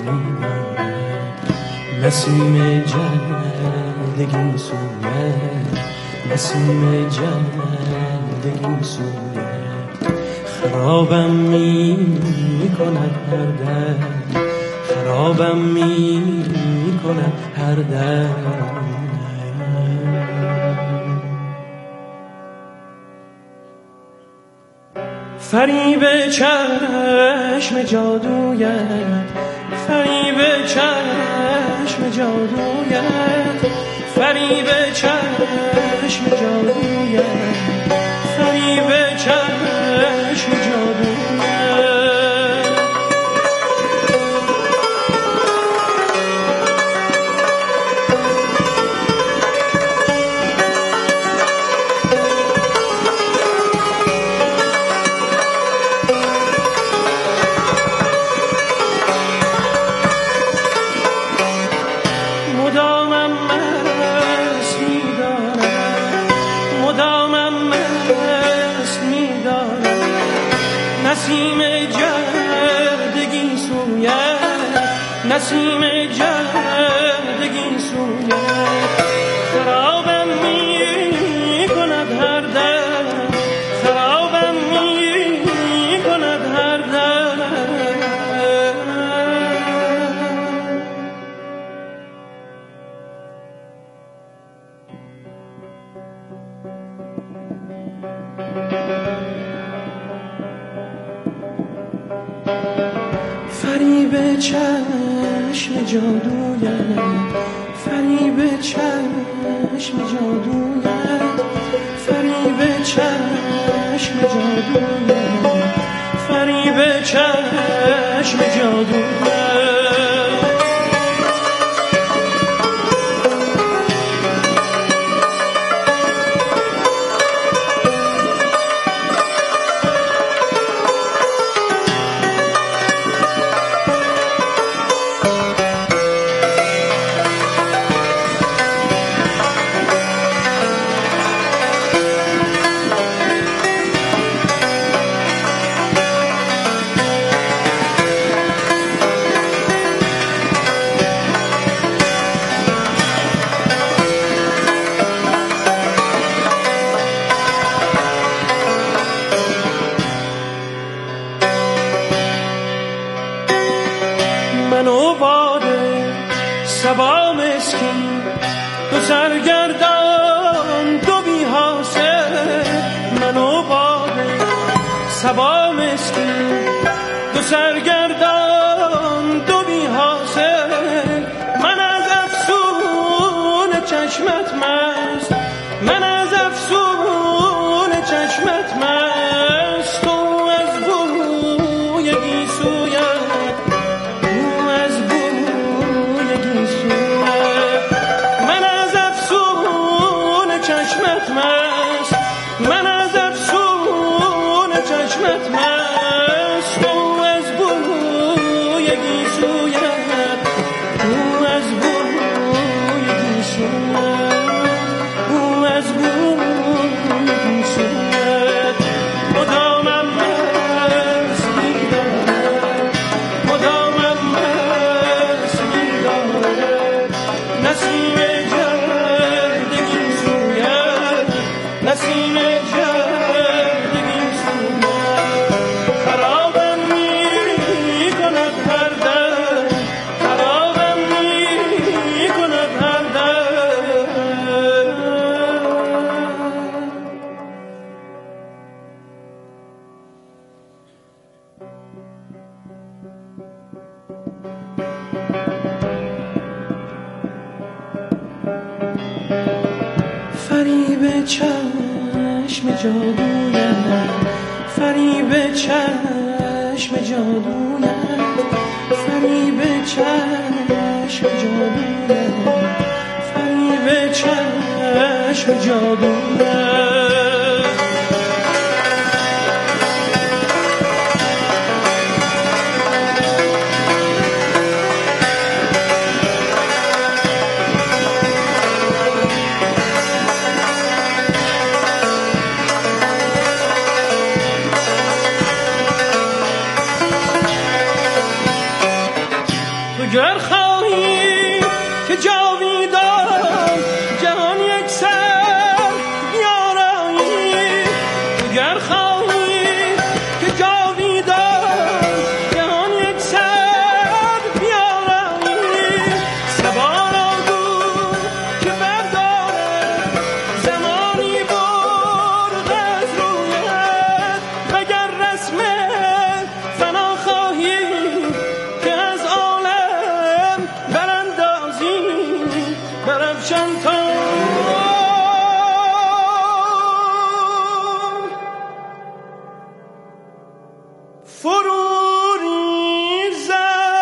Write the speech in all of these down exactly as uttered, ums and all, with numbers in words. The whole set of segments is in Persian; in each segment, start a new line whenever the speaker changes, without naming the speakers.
میدارد نسیم جلدگی سویت نسیم جلدگی سویت خرابم می کند هر در خرابم می کند هر در فریب چشم جادویت فریب چشم جادویت فریب چشم جادویت فریب چشم جادویت نسیم جلدگی سویت نسیم جلدگی سویت خرابم می کند هر در خرابم می کند هر در فریب چشم جادویت فریب چشم جادویت فریب چشم جادویت فریب چشم جادویت منو باده سبا مسکین تو سرگردان تو بی حاصل منو باده سبا مسکین تو سرگردان تو بی حاصل من از افسون چشمت مست من از افسون چشمت مست تو از بوی گیسویت چشمت مست من از افسون چشمت مست تو از بوی گیسویت تو از بوی گیسویت تو از بوی گیسویت مدامم مست می‌دارد مدامم مست می‌دارد نسیم نسیم جلدگی سویت خرابم می کند هر در خرابم می کند هر در فریب چشم جادویت فریب چشم جادویت فریب چشم جادویت فریب چشم جادویت تو گر خواهی که جاویدان جهان یک سر بیارایی، تو گر خواهی که جاویدان جهان یک سر بیارایی، سبا را گو که برداره زمانی برد از رویت، مگر رسم فنا خواهی که از عالم براندازی برافشان تا فرو ریزد.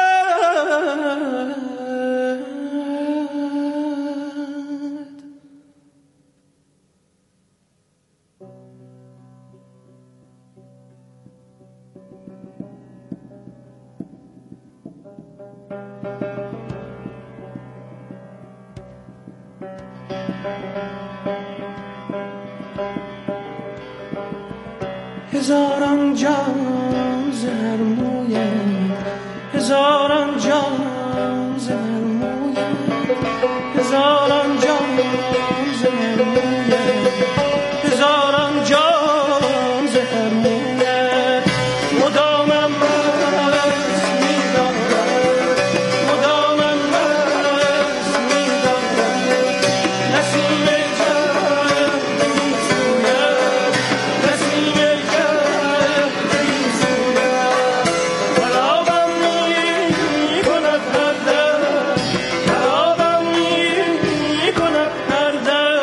هزاران جان ز هر مویت، هزاران جان ز هر مویت، هزاران جان ز هر مویت، هزاران جان ز هر مویت، مدامم مست می‌دارد، مدامم مست می‌دارد، نسیم جان می‌سوید، نسیم جان می‌سوید، خرابم می‌کند هر دم، خرابم می‌کند هر دم.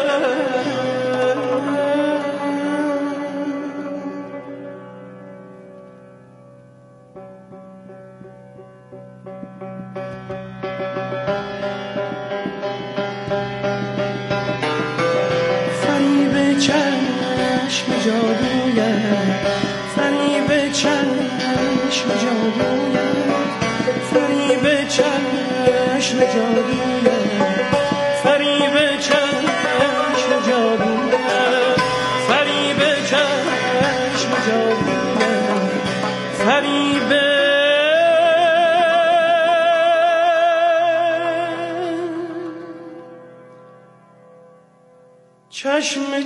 فریب چشم جادویت، فریب چشم جادویت، فریب چشم جادویت، فریب چشم جادویت، فریب چشم جادویت، فریب چشم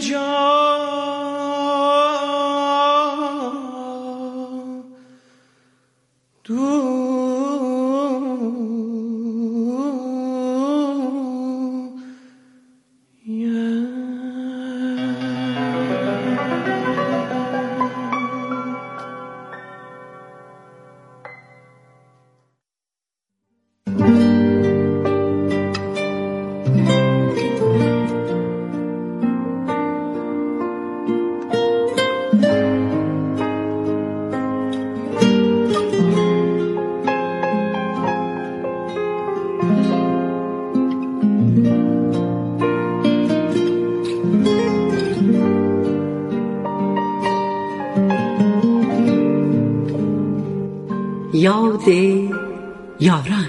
یاد یاران.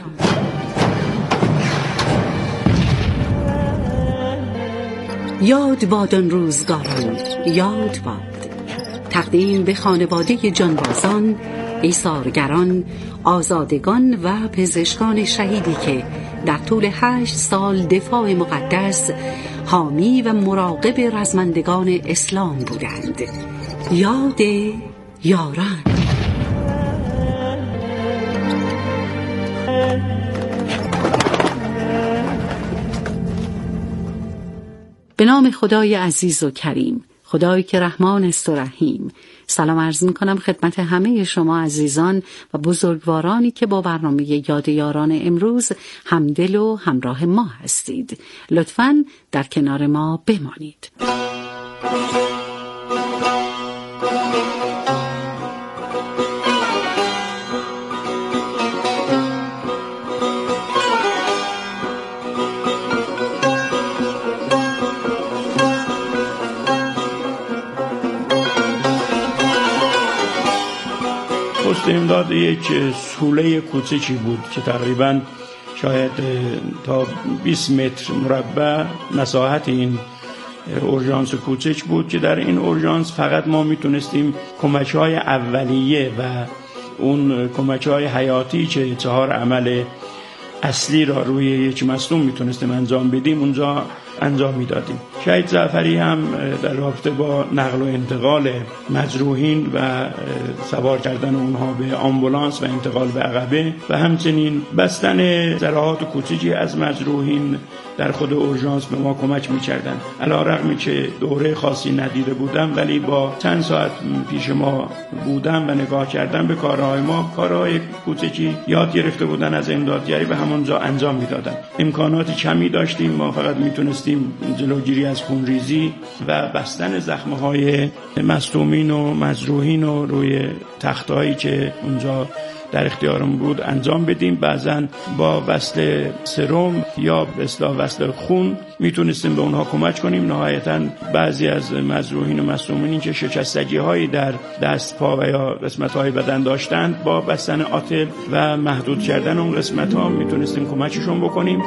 یاد باد آن روزگاران، یاد باد. تقدیم به خانواده جانبازان، ایثارگران، آزادگان و پزشکان شهیدی که در طول هشت سال دفاع مقدس، حامی و مراقب رزمندگان اسلام بودند. یاد یاران. به نام خدای عزیز و کریم، خدایی که رحمان است و رحیم. سلام عرض می کنم خدمت همه شما عزیزان و بزرگوارانی که با برنامه یاد یاران امروز همدل و همراه ما هستید. لطفاً در کنار ما بمانید.
پست امداد یک سوله کوچکی بود که تقریباً شاید تا بیست متر مربع مساحت این اورژانس کوچک بود که در این اورژانس فقط ما میتونستیم کمک‌های اولیه و اون کمک‌های حیاتی که چهار عمل اصلی را روی یک مصدوم میتونستیم انجام بدیم اونجا انجام میدادیم. شهید جعفری هم در رابطه با نقل و انتقال مجروحین و سوار کردن اونها به آمبولانس و انتقال به عقبه و همچنین بستن جراحات کوچیکی از مجروحین در خود اورژانس به ما کمک می‌کردند. علی‌رغم که دوره خاصی ندیده بودم ولی با چند ساعت پیش ما بودم و نگاه کردم به کارهای ما، کارهای کوچیکی یاد گرفته بودن از امدادگری و همونجا انجام میدادن. امکانات کمی داشتیم، ما فقط میتونستیم جلوگیری از خونریزی و بستن زخم‌های مصدومین و مجروحین رو روی تختایی که اونجا در اختیارم بود انجام بدیم. بعضا با وصل سرم یا به اصطلاح وصل خون میتونستیم به اونها کمک کنیم. نهایتا بعضی از مجروحین و مصدومین که شکستگی هایی در دست، پا و یا قسمت های بدن داشتند با بستن آتل و محدود کردن اون قسمت ها میتونستیم کمکشون بکنیم.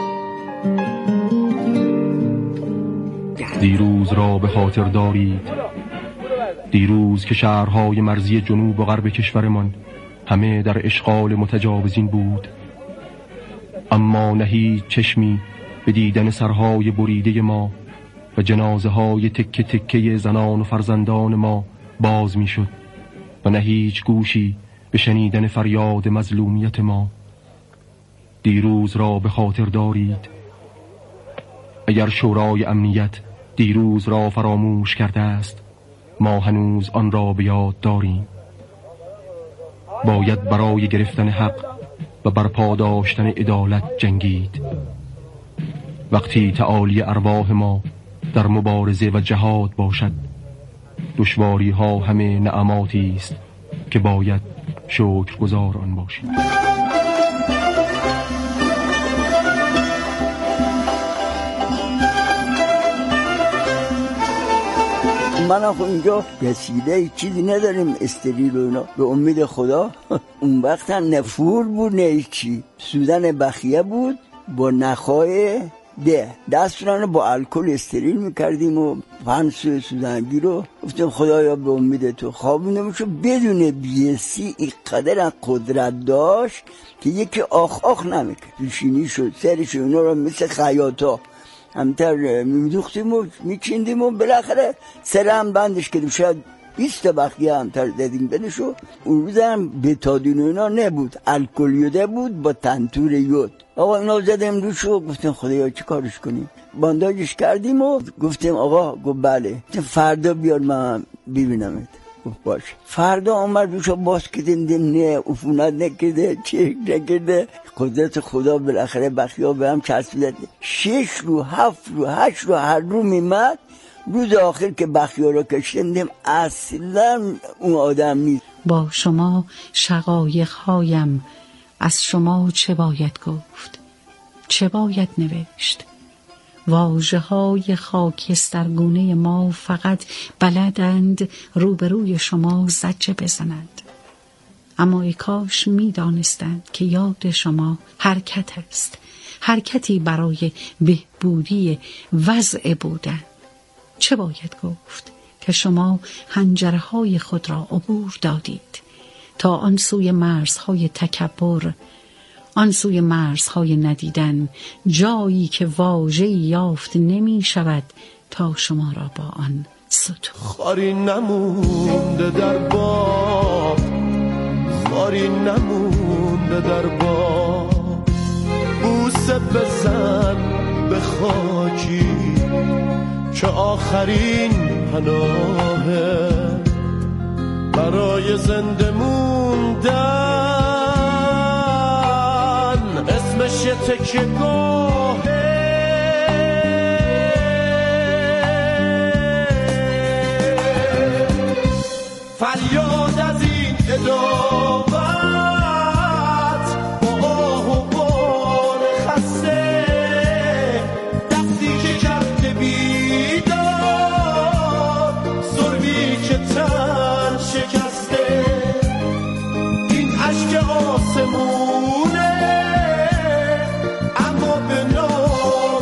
دیروز را به خاطر دارید، دیروز که شهرهای مرزی جنوب و غرب کشورمان همه در اشغال متجاوزین بود، اما نه هیچ چشمی به دیدن سرهای بریده ما و جنازه های تکه تکه زنان و فرزندان ما باز می شد و نه هیچ گوشی به شنیدن فریاد مظلومیت ما. دیروز را به خاطر دارید. اگر شورای امنیت دیروز را فراموش کرده است، ما هنوز آن را به یاد داریم. باید برای گرفتن حق و برپا داشتن عدالت جنگید. وقتی تعالی ارواح ما در مبارزه و جهاد باشد، دشواری ها همه نعماتی است که باید شکرگزار آن باشیم.
من خب اینجا وسیله چیزی نداریم استریل و اینا، به امید خدا. اون وقت هم نفور بود، نه چی، سودن بخیه بود با نخای ده دستورانو با الکل استریل میکردیم و پنس سودنگی رو. گفتم خدایا به امید تو. خوابونده میشو بدون بیسی اینقدر قدرت داشت که یکی آخ آخ نمیکرد. پیشینی شد سرش اینا رو مثل خیاطا همتر میدوختیم و میچیندیم و بالاخره سرم بندش کردیم. شاید بیست بخیه همتر دادیم بدشو. اون روز هم بتادین اینا نبود، الکل یوده بود با تنتور یود. آقا اینا زدیم روشو. گفتیم خدایا چی کارش کنیم؟ بانداجش کردیم و گفتیم آقا. گفت بله. فردا بیار من ببینمت. گفت باش. فردا آمد روشو باز کردیم، دیم نه عفونت نکرده، چک نکرده. قدرت خدا بالاخره بخیا به هم چسبیده. شش رو، هفت رو، هشت رو هر رو میمد. روز آخر که بخیا رو کشتیم اصلا اون آدم نیست.
با شما شقایق هایم، از شما چه باید گفت، چه باید نوشت؟ واژه های خاکسترگونه ما فقط بلدند روبروی شما زجه بزنند. اما ای کاش می دانستند که یاد شما حرکت است، حرکتی برای بهبودی وضع بودن. چه باید گفت که شما حنجره های خود را عبور دادید تا آن سوی مرزهای تکبر، آن سوی مرزهای ندیدن، جایی که واژه‌ای یافت نمی شود تا شما را با آن ستود.
خاری نمونده در باغ، خاری نمونده در باغ، بوسه بزن به خاکی که آخرین پناهه برای زنده موندن. اسمش یه تکیه گاهه، فریاد از این ادامت با آه و بار خسته، دستی که کرده بیدار، سربی که تن شکسته. این عشق آسمونه اما به نام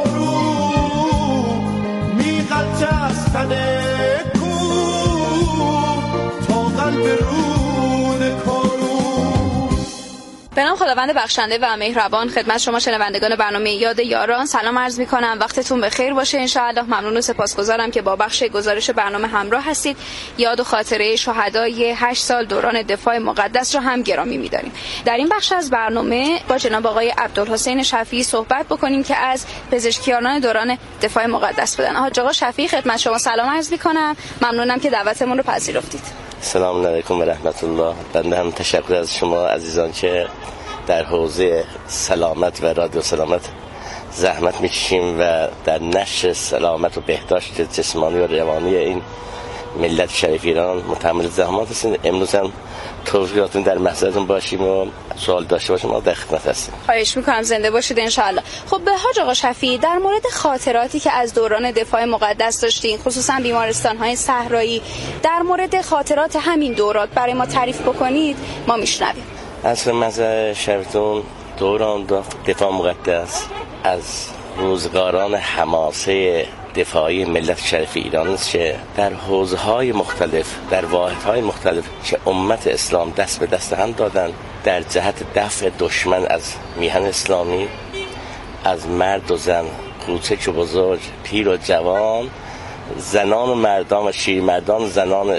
بارون میغلطه از تنه به رود
به نام خداوند بخشنده و مهربان، خدمت شما شنوندگان برنامه یاد یاران سلام عرض می‌کنم. وقتتون بخیر باشه ان شاء الله. ممنون و سپاسگزارم که با بخش گزارش برنامه همراه هستید. یاد و خاطره شهدای هشت سال دوران دفاع مقدس رو هم گرامی می‌داریم. در این بخش از برنامه با جناب آقای عبدالحسین شفیعی صحبت بکنیم که از پزشکیانان دوران دفاع مقدس بودن. حاج آقا شفیعی، خدمت شما سلام عرض می‌کنم. ممنونم که دعوتمون رو پذیرفتید.
سلام علیکم و رحمت الله. بنده هم تشکر از شما عزیزان که در حوزه سلامت و رادیو سلامت زحمت می‌کشیم و در نشر سلامت و بهداشت جسمانی و روانی این ملت شریف ایران متحمل زحمات هستیم. امروز هم توضیحاتون در محضرتون باشیم و سوال داشته باشیم ما در خدمت هستیم.
خواهش می‌کنم، زنده باشید ان شاء الله. خب به حاج آقا شفیعی، در مورد خاطراتی که از دوران دفاع مقدس داشتین، خصوصا بیمارستان‌های صحرایی، در مورد خاطرات همین دورات برای ما تعریف بکنید ما میشنویم.
اصل مزه شریفتون دوران دفاع مقدس از روزگاران حماسه دفاعی ملت شریف ایران است که در حوزه‌های مختلف، در واحدهای مختلف که امت اسلام دست به دست هم دادن در جهت دفع دشمن از میهن اسلامی، از مرد و زن، کوچک و بزرگ، پیر و جوان، زنان و مردان و شیرمردان، زنان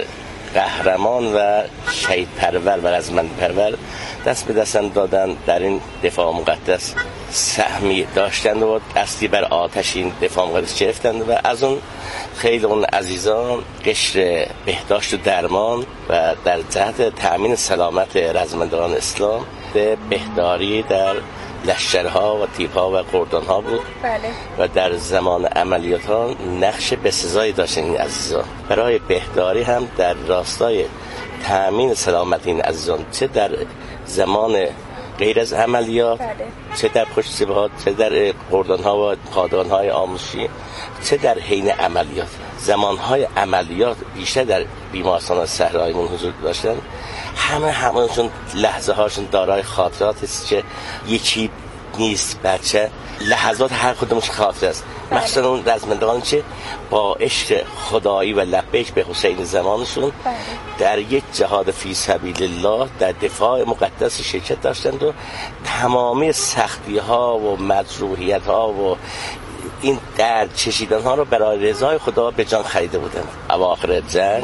قهرمان و شهید پرور و رزمند پرور دست به دست دادن در این دفاع مقدس سهمی داشتند و دستی بر آتش این دفاع مقدس گرفتند و از اون خیلی اون عزیزان قشر بهداشت و درمان و در جهت تأمین سلامت رزمندگان اسلام به بهداری در لشکرها و تیپ‌ها و قردان‌ها بود.
بله.
و در زمان عملیات ها نقش بسزایی داشتن این عزیزان برای بهداری هم در راستای تأمین سلامت این عزیزان، چه در زمان غیر از عملیات،
بله.
چه در پشت سپاه، چه در قردان‌ها و پادگان‌های آموزشی، چه در حین عملیات. زمان‌های عملیات بیشتر در بیمارستان صحراییمون حضور داشتن. همه همونشون لحظه هاشون دارای خاطرات است که یکی نیست بچه، لحظات هر کدومش خاطر است. مخصوصا اون رزمندگان که با عشق خدایی و لبیک به حسین زمانشون در یک جهاد فی سبیل الله در دفاع مقدس شرکت داشتند و تمامی سختی ها و مجروحیت ها و این درد چشیدن ها رو برای رضای خدا به جان خریده بودند. اواخر جنگ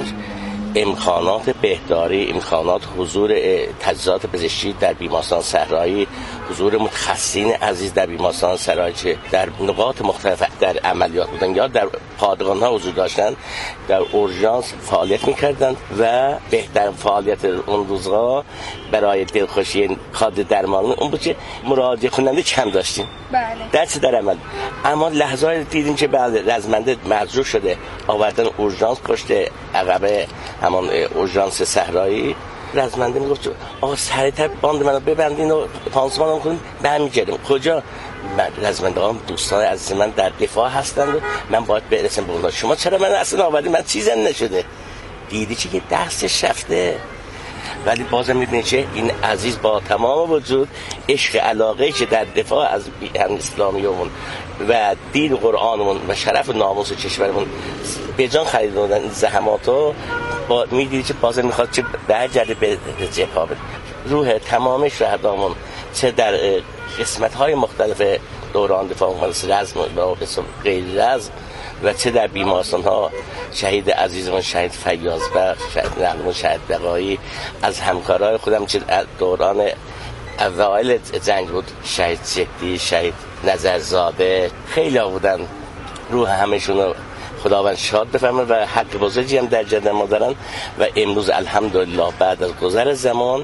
امکانات بهداری، امکانات حضور تجهیزات پزشکی در بیمارستان صحرایی، حضور متخصصین عزیز در بیمارستان صحرایی که در نقاط مختلف در عملیات بودن یا در پادگان‌ها حضور داشتن، در اورژانس فعالیت می‌کردند و بهترین فعالیت اون روزها برای دلخوشی کادر درمانی اون بود که مراجعه کننده کم داشتیم.
بله.
درس در عمل. اما لحظه‌ای دیدیم که بعد رزمنده مجروح شده آوردن اورژانس پشت عقب همان اورژانس صحرایی، رزمنده میگفت آقا سریعتر باند منو ببندین و پانسمانم کنین برمیگردیم. کجا؟ رزمندگان دوستان عزیز من در دفاع هستند و من باید برسم به اونها. شما چرا من اصلا آوردین؟ من چیزم نشده. دیدی چی که دستش رفته، ولی بازم میبینی که این عزیز با تمام وجود عشق علاقه که در دفاع از هم اسلامیمون و دین قرآنمون و شرف و ناموس کشورمون به جان خریدن زحماتو با میدیدی که بازم میخواد که برگرده به جبهه. روح تمام شهدامون چه در قسمت‌های مختلف دوران دفاع مقدس، رزم و غیر رزم و چه در بیمارستان‌ها، شهید عزیزمون شهید فیاضبخش، شهید نقمون، شهید بقایی، از همکارای خودم که دوران اوایل جنگ بود، شهید جدی، شهید نظرزاده، خیلی ها بودن. روح همشون رو خداوند شاد بفرمه و حق بزرگی هم در جد ما دارن و امروز الحمدلله بعد از گذر زمان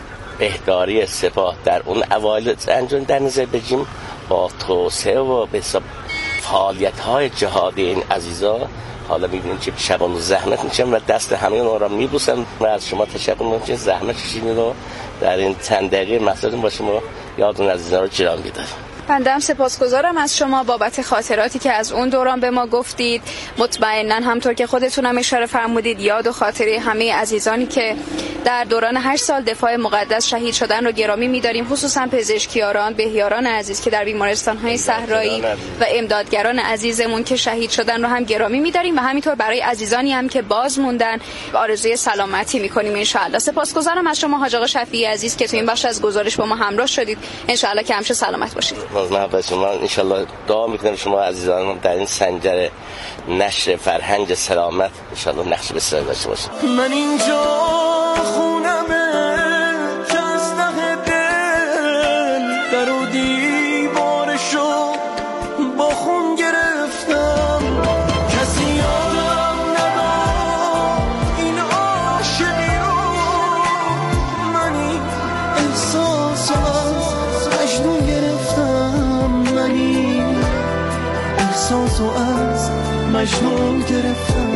بهداری سپاه در اون اوایل انجام در نظر بگیریم با توسعه و به حساب فعالیت‌های جهادی این عزیزا حالا می‌بینیم که شبان زحمت می‌کشن و دست همه اونها را می‌بوسن و از شما تشکر می‌کنم که زحمت کشیدین رو در این چند دقیقه مسئله با شما یاد اون عزیزا رو جلوه می‌دارم.
بنده هم سپاسگزارم از شما بابت خاطراتی که از اون دوران به ما گفتید. مطمئناً همطور که خودتون هم اشاره فرمودید یاد و خاطره همه عزیزانی که در دوران هشت سال دفاع مقدس شهید شدن رو گرامی می‌داریم، خصوصا پزشکیاران، بهیاران عزیز که در بیمارستان‌های صحرایی و امدادگران عزیزمون که شهید شدن رو هم گرامی می‌داریم و همینطور برای عزیزانی هم که باز موندن آرزوی سلامتی می‌کنیم ان شاءالله. سپاسگزارم از شما حاج آقا شفیعی عزیز که تو این بخش از گزارش با ما همراه شدید. ان شاءالله که همیشه سلامت باشید.
ممنون شما. ان شاءالله دعا می‌کنم شما عزیزان در این سنجر نشر فرهنگ سلامت ان شاءالله نقش بسیار داشته باشید.
من اینجا خونمه که از ته دل در و دیوارشو با خون گرفتم، کسی یادم نداد این عاشقی رو، من این احساس از مجنون گرفتم، من این احساس از مجنون گرفتم.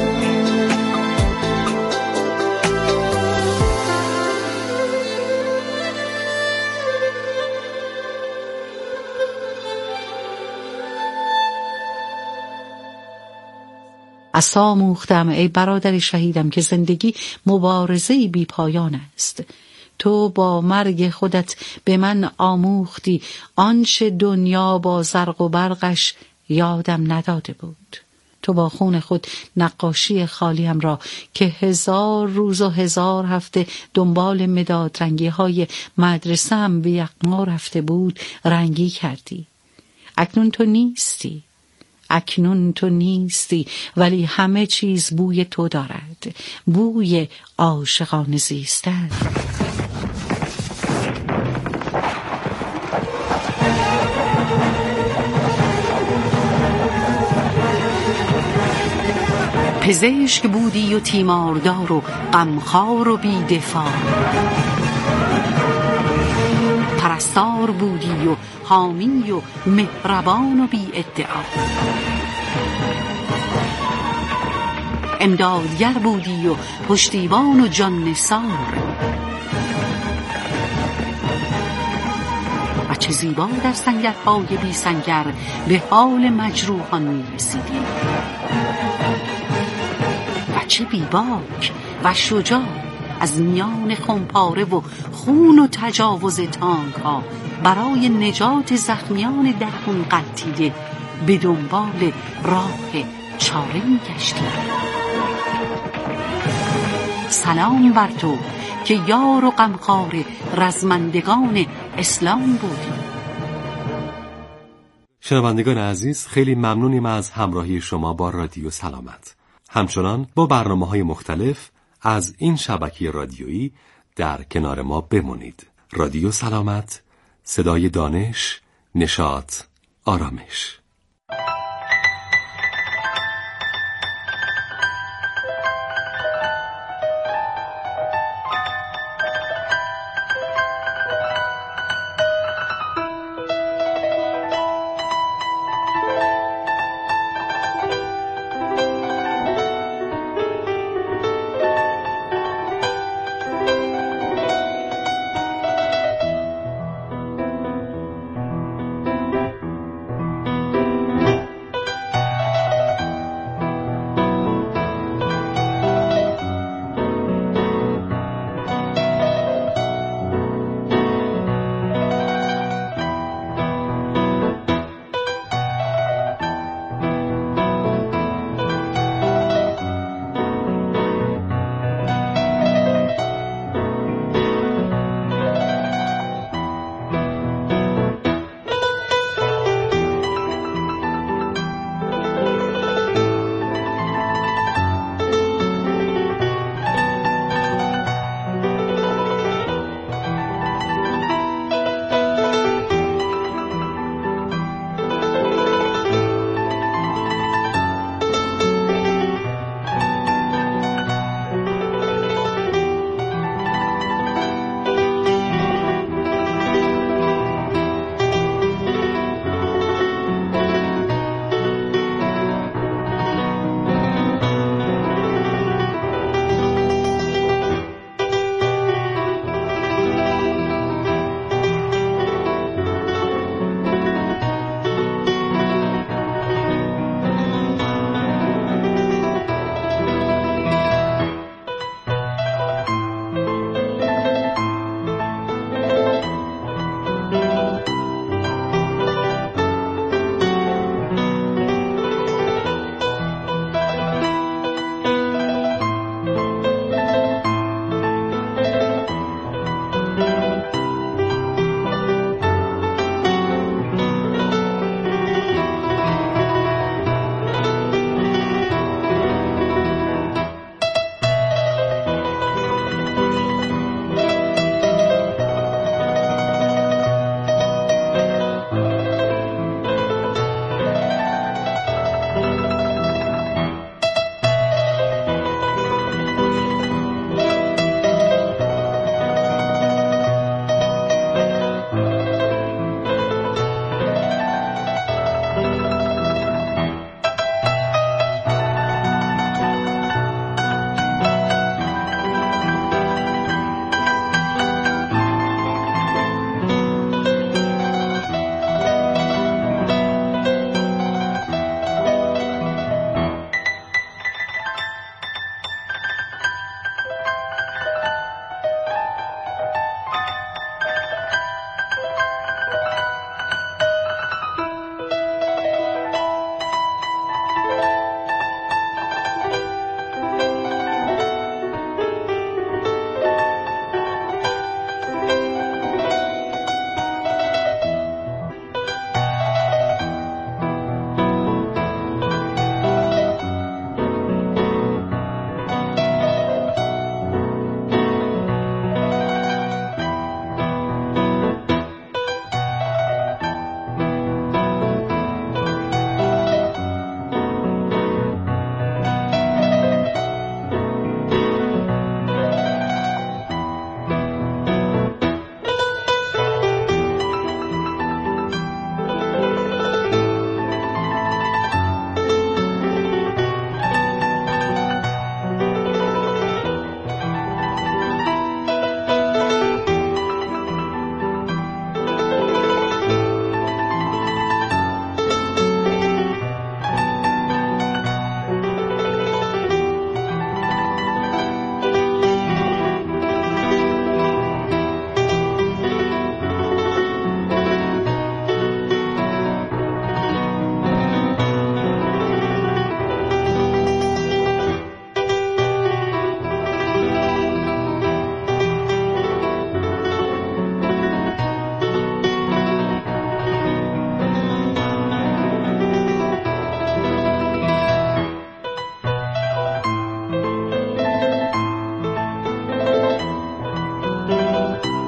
از آموختم ای برادر شهیدم که زندگی مبارزه‌ای بی پایان است. تو با مرگ خودت به من آموختی آنچه دنیا با زرق و برقش یادم نداده بود. تو با خون خود نقاشی خالیم را که هزار روز و هزار هفته دنبال مداد رنگی های مدرسه‌ام به یغما رفته بود رنگی کردی. اکنون تو نیستی. اکنون تو نیستی ولی همه چیز بوی تو دارد، بوی عاشقانه زیستن. پزشک بودی و تیماردار و غمخوار و بی‌دفاع، پرستار بودی و حامی و مهربان و بی ادعا، امدادگر بودی و پشتیبان و جان نثار، و چه زیبا در سنگرهای بی سنگر به حال مجروحان می رسیدی، و چه بیباک و شجاع از میان خمپاره و خون و تجاوز تانک ها برای نجات زخمیان دهون قطیده به دنبال راه چاره می گشتی. سلام بر تو که یار و غمخوار رزمندگان اسلام بودی.
شنوندگان عزیز، خیلی ممنونیم از همراهی شما با رادیو سلامت. همچنان با برنامه‌های مختلف از این شبکه رادیویی در کنار ما بمونید. رادیو سلامت، صدای دانش، نشاط، آرامش.